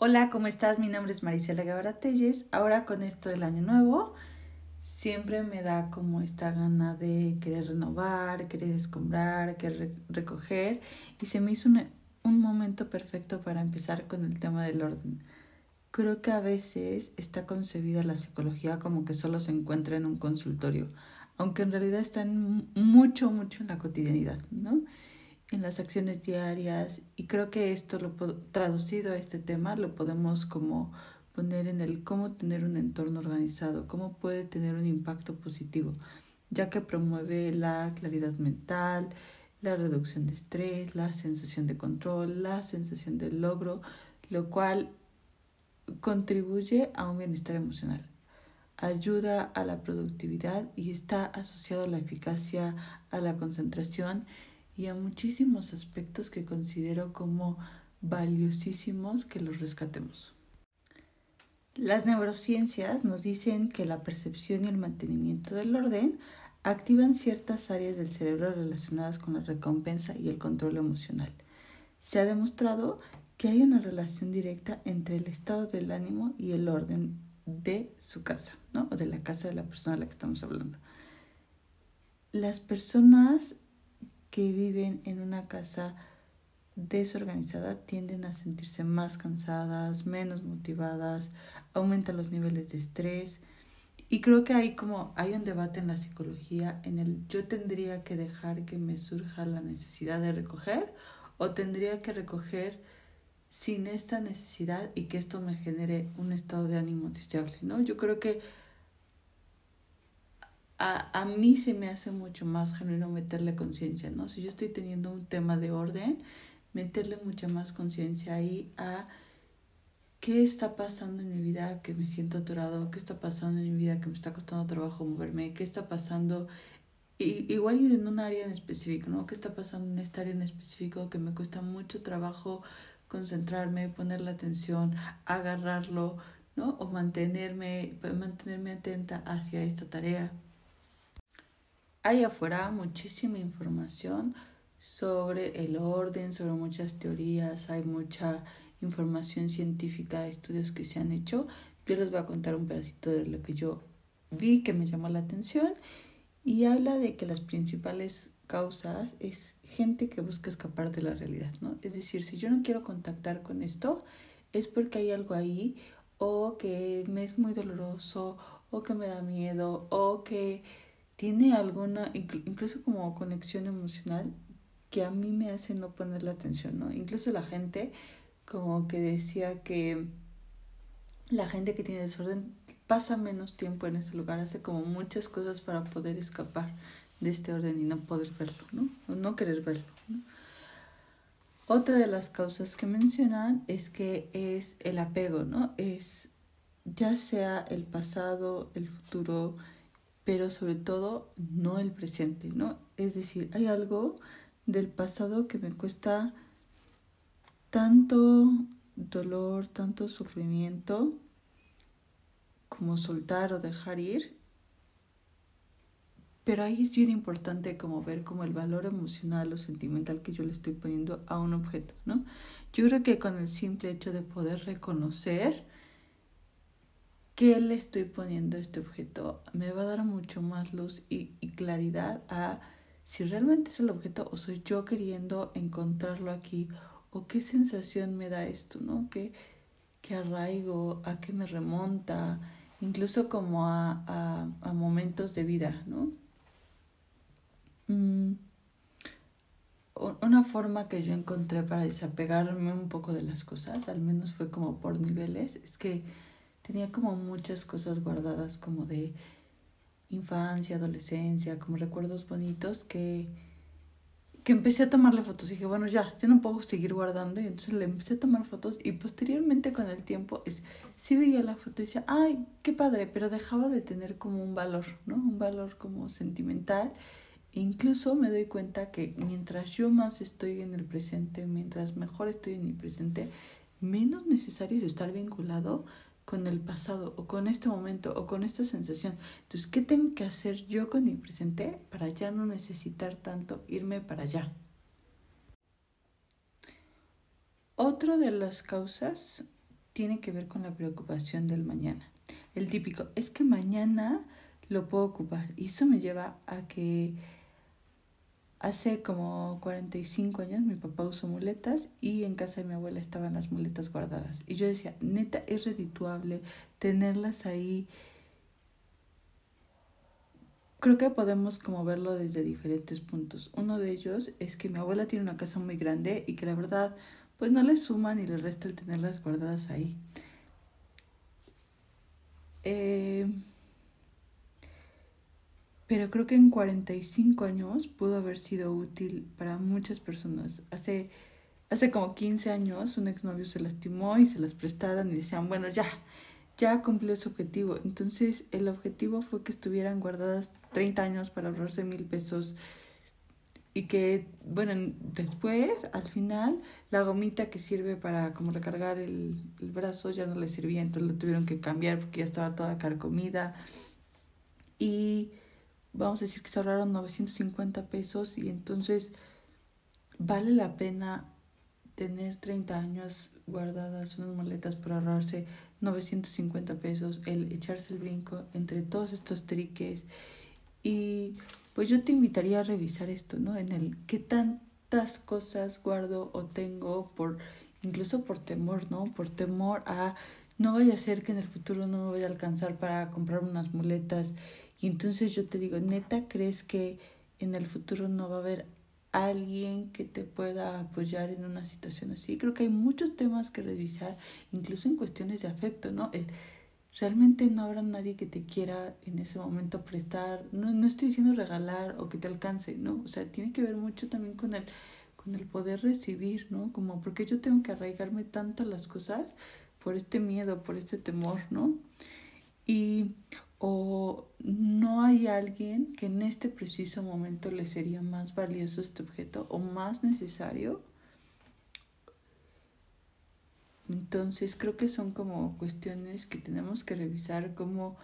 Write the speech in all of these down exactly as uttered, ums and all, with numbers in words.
Hola, ¿cómo estás? Mi nombre es Marisela Guevara Telles. Ahora con esto del año nuevo, siempre me da como esta gana de querer renovar, querer escombrar, querer recoger. Y se me hizo un, un momento perfecto para empezar con el tema del orden. Creo que a veces está concebida la psicología como que solo se encuentra en un consultorio, aunque en realidad está en mucho, mucho en la cotidianidad, ¿no? En las acciones diarias, y creo que esto lo traducido a este tema lo podemos como poner en el cómo tener un entorno organizado, cómo puede tener un impacto positivo, ya que promueve la claridad mental, la reducción de estrés, la sensación de control, la sensación de logro, lo cual contribuye a un bienestar emocional, ayuda a la productividad y está asociado a la eficacia, a la concentración y a muchísimos aspectos que considero como valiosísimos que los rescatemos. Las neurociencias nos dicen que la percepción y el mantenimiento del orden activan ciertas áreas del cerebro relacionadas con la recompensa y el control emocional. Se ha demostrado que hay una relación directa entre el estado del ánimo y el orden de su casa, ¿no? O de la casa de la persona de la que estamos hablando. Las personas que viven en una casa desorganizada tienden a sentirse más cansadas, menos motivadas, aumenta los niveles de estrés. Y creo que hay como hay un debate en la psicología en el yo tendría que dejar que me surja la necesidad de recoger o tendría que recoger sin esta necesidad y que esto me genere un estado de ánimo deseable, ¿no? Yo creo que a, a mí se me hace mucho más genuino meterle conciencia, ¿no? Si yo estoy teniendo un tema de orden, meterle mucha más conciencia ahí a qué está pasando en mi vida que me siento atorado, qué está pasando en mi vida que me está costando trabajo moverme, qué está pasando, y, igual y en un área en específico, ¿no? ¿Qué está pasando en esta área en específico que me cuesta mucho trabajo concentrarme, poner la atención, agarrarlo, ¿no? O mantenerme, mantenerme atenta hacia esta tarea. Hay afuera muchísima información sobre el orden, sobre muchas teorías, hay mucha información científica, estudios que se han hecho. Yo les voy a contar un pedacito de lo que yo vi que me llamó la atención y habla de que las principales causas es gente que busca escapar de la realidad, ¿no? Es decir, si yo no quiero contactar con esto, es porque hay algo ahí o que me es muy doloroso o que me da miedo o que tiene alguna, incluso como conexión emocional, que a mí me hace no poner la atención, ¿no? Incluso la gente como que decía que la gente que tiene desorden pasa menos tiempo en ese lugar, hace como muchas cosas para poder escapar de este orden y no poder verlo, ¿no? O no querer verlo, ¿no? Otra de las causas que mencionan es que es el apego, ¿no? Es ya sea el pasado, el futuro, pero sobre todo no el presente, ¿no? Es decir, hay algo del pasado que me cuesta tanto dolor, tanto sufrimiento como soltar o dejar ir, pero ahí es bien importante como ver como el valor emocional o sentimental que yo le estoy poniendo a un objeto, ¿no? Yo creo que con el simple hecho de poder reconocer qué le estoy poniendo a este objeto me va a dar mucho más luz y, y claridad a si realmente es el objeto o soy yo queriendo encontrarlo aquí o qué sensación me da esto, ¿no? ¿Qué, qué arraigo, a qué me remonta, incluso como a, a, a momentos de vida, ¿no? Mm, una forma que yo encontré para desapegarme un poco de las cosas, al menos fue como por niveles, es que tenía como muchas cosas guardadas como de infancia, adolescencia, como recuerdos bonitos que, que empecé a tomarle fotos. Y dije, bueno, ya, ya no puedo seguir guardando. Y entonces le empecé a tomar fotos y posteriormente con el tiempo es, sí veía la foto y decía, ay, qué padre, pero dejaba de tener como un valor, ¿no? Un valor como sentimental. Incluso me doy cuenta que mientras yo más estoy en el presente, mientras mejor estoy en mi presente, menos necesario es estar vinculado con el pasado o con este momento o con esta sensación. Entonces, ¿qué tengo que hacer yo con mi presente para ya no necesitar tanto irme para allá? Otra de las causas tiene que ver con la preocupación del mañana. El típico, es que mañana lo puedo ocupar. Y eso me lleva a que hace como cuarenta y cinco años mi papá usó muletas y en casa de mi abuela estaban las muletas guardadas. Y yo decía, neta, es redituable tenerlas ahí. Creo que podemos como verlo desde diferentes puntos. Uno de ellos es que mi abuela tiene una casa muy grande y que la verdad pues no le suma ni le resta el tenerlas guardadas ahí. Eh, pero creo que en cuarenta y cinco años pudo haber sido útil para muchas personas. Hace, hace como quince años un exnovio se lastimó y se las prestaron y decían, bueno, ya, ya cumplió su objetivo. Entonces el objetivo fue que estuvieran guardadas treinta años para ahorrarse mil pesos y que, bueno, después, al final, la gomita que sirve para como recargar el, el brazo ya no le servía, entonces lo tuvieron que cambiar porque ya estaba toda carcomida. Y vamos a decir que se ahorraron novecientos cincuenta pesos y entonces vale la pena tener treinta años guardadas unas muletas para ahorrarse novecientos cincuenta pesos, el echarse el brinco entre todos estos triques. Y pues yo te invitaría a revisar esto, ¿no? En el qué tantas cosas guardo o tengo por, incluso por temor, ¿no? Por temor a no vaya a ser que en el futuro no me vaya a alcanzar para comprar unas muletas. Y entonces yo te digo, ¿neta crees que en el futuro no va a haber alguien que te pueda apoyar en una situación así? Creo que hay muchos temas que revisar, incluso en cuestiones de afecto, ¿no? El, realmente no habrá nadie que te quiera en ese momento prestar, no, no estoy diciendo regalar o que te alcance, ¿no? O sea, tiene que ver mucho también con el, con el poder recibir, ¿no? Como porque yo tengo que arraigarme tanto a las cosas por este miedo, por este temor, ¿no? Y o no hay alguien que en este preciso momento le sería más valioso este objeto o más necesario. Entonces creo que son como cuestiones que tenemos que revisar, como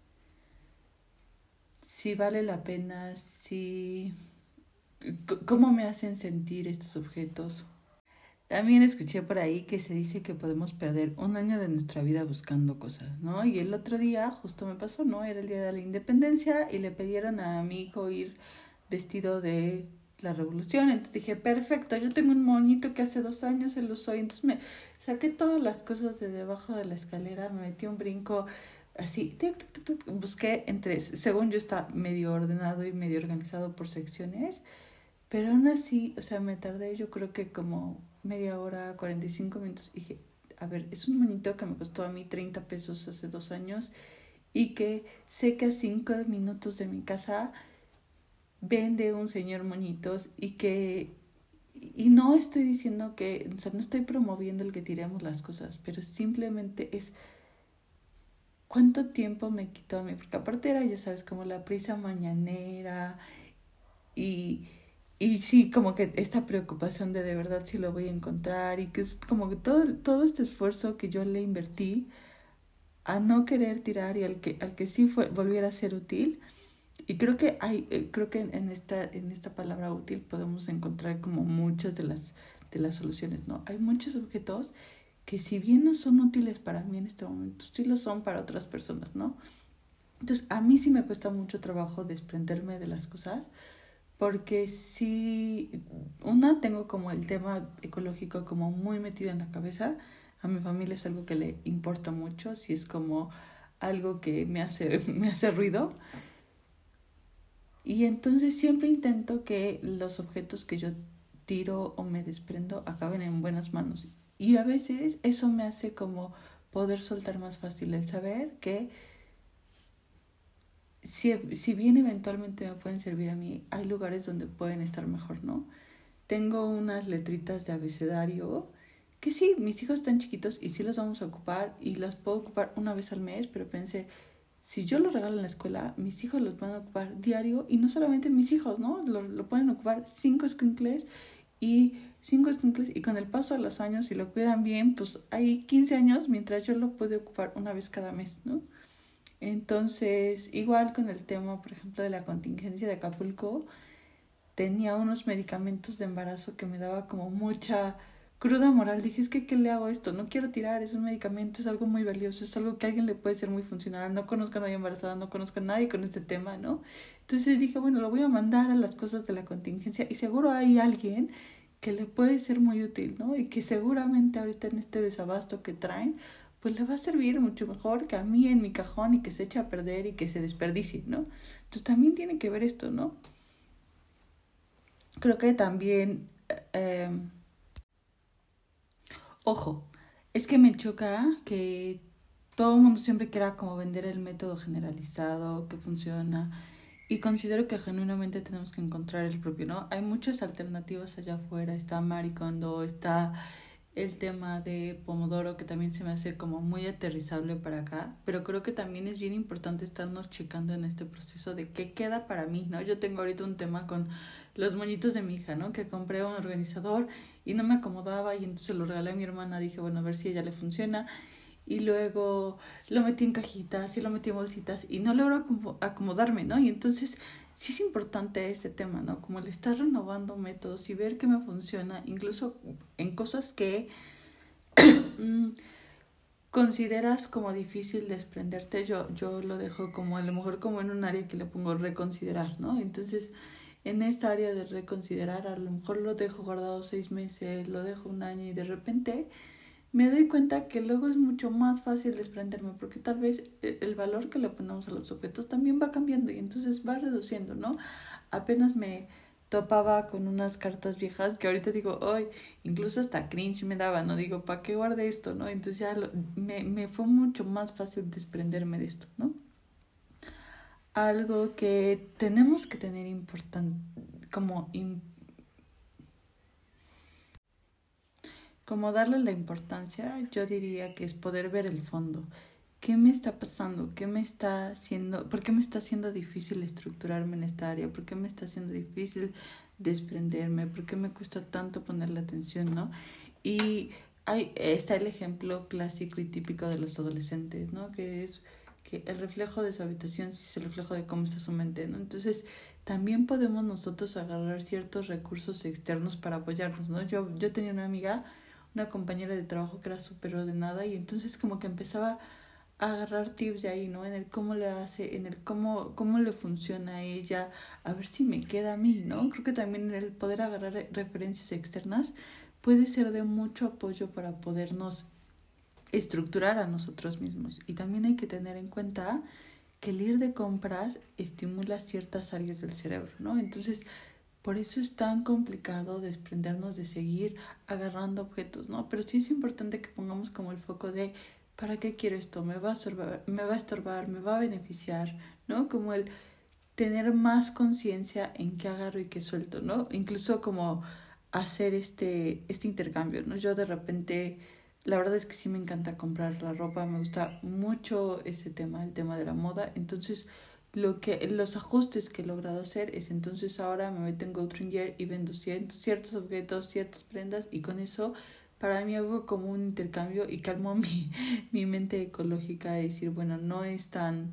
si vale la pena, si cómo me hacen sentir estos objetos. También escuché por ahí que se dice que podemos perder un año de nuestra vida buscando cosas, ¿no? Y el otro día justo me pasó, ¿no? Era el día de la independencia y le pidieron a mi hijo ir vestido de la revolución. Entonces dije, perfecto, yo tengo un monito que hace dos años se lo usó. Y entonces me saqué todas las cosas de debajo de la escalera, me metí un brinco así, tic, tic, tic, busqué entre, según yo está medio ordenado y medio organizado por secciones, pero aún así, o sea, me tardé yo creo que como media hora, cuarenta y cinco minutos. Y dije, a ver, es un monito que me costó a mí treinta pesos hace dos años y que sé que a cinco minutos de mi casa vende un señor moñitos y que... Y no estoy diciendo que, o sea, no estoy promoviendo el que tiremos las cosas, pero simplemente es cuánto tiempo me quitó a mí, porque aparte era, ya sabes, como la prisa mañanera y... Y sí, como que esta preocupación de de verdad si lo voy a encontrar y que es como que todo, todo este esfuerzo que yo le invertí a no querer tirar y al que, al que sí fue, volviera a ser útil. Y creo que hay, eh, creo que en esta, en esta palabra útil podemos encontrar como muchas de las, de las soluciones, ¿no? Hay muchos objetos que si bien no son útiles para mí en este momento, sí lo son para otras personas, ¿no? Entonces, a mí sí me cuesta mucho trabajo desprenderme de las cosas, porque sí, una, tengo como el tema ecológico como muy metido en la cabeza. A mi familia es algo que le importa mucho, sí es como algo que me hace, me hace ruido. Y entonces siempre intento que los objetos que yo tiro o me desprendo acaben en buenas manos. Y a veces eso me hace como poder soltar más fácil el saber que si, si bien eventualmente me pueden servir a mí, hay lugares donde pueden estar mejor, ¿no? Tengo unas letritas de abecedario que sí, mis hijos están chiquitos y sí los vamos a ocupar y las puedo ocupar una vez al mes, pero pensé, si yo lo regalo en la escuela, mis hijos los van a ocupar diario y no solamente mis hijos, ¿no? Lo, lo pueden ocupar cinco escuincles y cinco escuincles y con el paso de los años, si lo cuidan bien, pues hay quince años mientras yo lo puedo ocupar una vez cada mes, ¿no? Entonces, igual con el tema, por ejemplo, de la contingencia de Acapulco, tenía unos medicamentos de embarazo que me daba como mucha cruda moral. Dije, es que, ¿qué le hago a esto? No quiero tirar, es un medicamento, es algo muy valioso, es algo que a alguien le puede ser muy funcional. No conozco a nadie embarazada, no conozco a nadie con este tema, ¿no? Entonces dije, bueno, lo voy a mandar a las cosas de la contingencia y seguro hay alguien que le puede ser muy útil, ¿no? Y que seguramente ahorita en este desabasto que traen, pues le va a servir mucho mejor que a mí en mi cajón y que se eche a perder y que se desperdicie, ¿no? Entonces también tiene que ver esto, ¿no? Creo que también, eh, ojo, es que me choca que todo el mundo siempre quiera como vender el método generalizado que funciona y considero que genuinamente tenemos que encontrar el propio, ¿no? Hay muchas alternativas allá afuera, está Marie Kondo, está el tema de Pomodoro que también se me hace como muy aterrizable para acá, pero creo que también es bien importante estarnos checando en este proceso de qué queda para mí, ¿no? Yo tengo ahorita un tema con los moñitos de mi hija, ¿no? Que compré un organizador y no me acomodaba y entonces lo regalé a mi hermana, dije, bueno, a ver si a ella le funciona y luego lo metí en cajitas y lo metí en bolsitas y no logro acomodarme, ¿no? Y entonces sí es importante este tema, ¿no? Como el estar renovando métodos y ver qué me funciona, incluso en cosas que mmm, consideras como difícil desprenderte, yo, yo lo dejo como a lo mejor como en un área que le pongo reconsiderar, ¿no? Entonces en esta área de reconsiderar a lo mejor lo dejo guardado seis meses, lo dejo un año y de repente me doy cuenta que luego es mucho más fácil desprenderme porque tal vez el valor que le ponemos a los objetos también va cambiando y entonces va reduciendo, ¿no? Apenas me topaba con unas cartas viejas que ahorita digo, ay, incluso hasta cringe me daba, ¿no? Digo, ¿para qué guardé esto, no? Entonces ya lo, me, me fue mucho más fácil desprenderme de esto, ¿no? Algo que tenemos que tener importante, como importante, como darle la importancia, yo diría que es poder ver el fondo. ¿Qué me está pasando? ¿Qué me está haciendo? ¿Por qué me está haciendo difícil estructurarme en esta área? ¿Por qué me está haciendo difícil desprenderme? ¿Por qué me cuesta tanto ponerle atención, no? Y hay, está el ejemplo clásico y típico de los adolescentes, ¿no? Que es que el reflejo de su habitación sí es el reflejo de cómo está su mente, ¿no? Entonces, también podemos nosotros agarrar ciertos recursos externos para apoyarnos, ¿no? Yo, yo tenía una amiga, una compañera de trabajo que era súper ordenada y entonces como que empezaba a agarrar tips de ahí, ¿no? En el cómo le hace, en el cómo, cómo le funciona a ella, a ver si me queda a mí, ¿no? Creo que también el poder agarrar referencias externas puede ser de mucho apoyo para podernos estructurar a nosotros mismos. Y también hay que tener en cuenta que el ir de compras estimula ciertas áreas del cerebro, ¿no? Entonces, por eso es tan complicado desprendernos de seguir agarrando objetos, ¿no? Pero sí es importante que pongamos como el foco de ¿para qué quiero esto? ¿Me va a estorbar? ¿Me va a estorbar? ¿Me va a beneficiar? ¿No? Como el tener más conciencia en qué agarro y qué suelto, ¿no? Incluso como hacer este, este intercambio, ¿no? Yo de repente, la verdad es que sí me encanta comprar la ropa, me gusta mucho ese tema, el tema de la moda, entonces lo que los ajustes que he logrado hacer es entonces ahora me meto en GoTrendier y vendo ciertos, ciertos objetos, ciertas prendas y con eso para mí hago como un intercambio y calmo mi, mi mente ecológica de decir, bueno, no es tan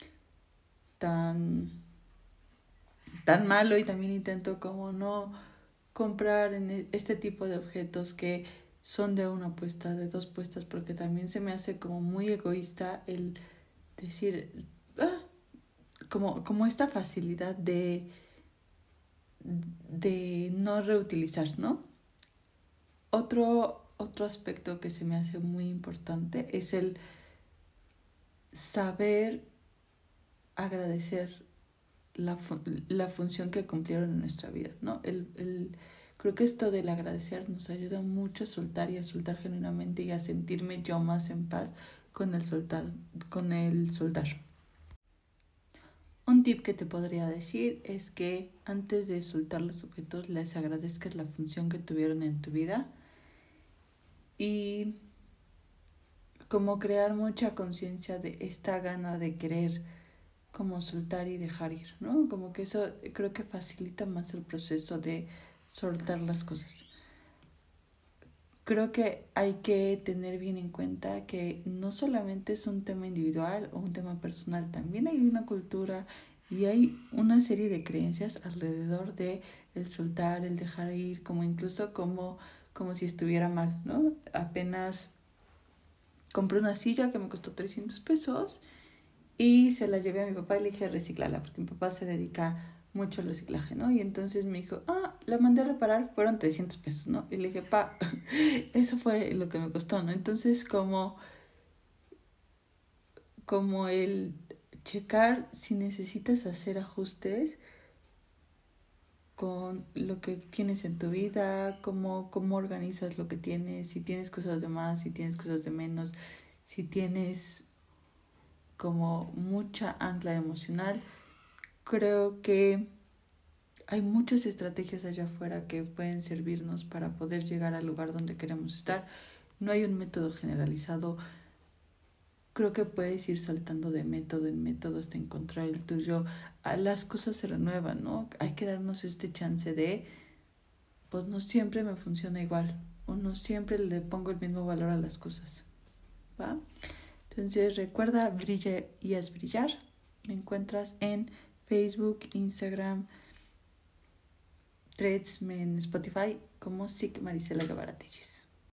tan tan malo y también intento como no comprar en este tipo de objetos que son de una puesta, de dos puestas, porque también se me hace como muy egoísta el decir, ah, como, como esta facilidad de, de no reutilizar, ¿no? Otro, otro aspecto que se me hace muy importante es el saber agradecer la, fu- la función que cumplieron en nuestra vida, ¿no? El, el, creo que esto del agradecer nos ayuda mucho a soltar y a soltar genuinamente y a sentirme yo más en paz con el soltar, con el soltar. Un tip que te podría decir es que antes de soltar los objetos les agradezcas la función que tuvieron en tu vida y como crear mucha conciencia de esta gana de querer como soltar y dejar ir, ¿no? Como que eso creo que facilita más el proceso de soltar las cosas. Creo que hay que tener bien en cuenta que no solamente es un tema individual o un tema personal, también hay una cultura y hay una serie de creencias alrededor de el soltar, el dejar ir, como incluso como como si estuviera mal, ¿no? Apenas compré una silla que me costó trescientos pesos y se la llevé a mi papá y le dije reciclala, porque mi papá se dedica mucho al reciclaje, ¿no? Y entonces me dijo, ah, la mandé a reparar, fueron trescientos pesos, ¿no? Y le dije, pa, eso fue lo que me costó, ¿no? Entonces como, como el checar si necesitas hacer ajustes con lo que tienes en tu vida, cómo, cómo organizas lo que tienes, si tienes cosas de más, si tienes cosas de menos, si tienes como mucha ancla emocional. Creo que hay muchas estrategias allá afuera que pueden servirnos para poder llegar al lugar donde queremos estar. No hay un método generalizado. Creo que puedes ir saltando de método en método hasta encontrar el tuyo. Las cosas se renuevan, ¿no? Hay que darnos este chance de, pues no siempre me funciona igual, o no siempre le pongo el mismo valor a las cosas, ¿va? Entonces recuerda, brilla y haz brillar. Me encuentras en Facebook, Instagram, Threads, en Spotify como Sic Marisela Guevara Telles.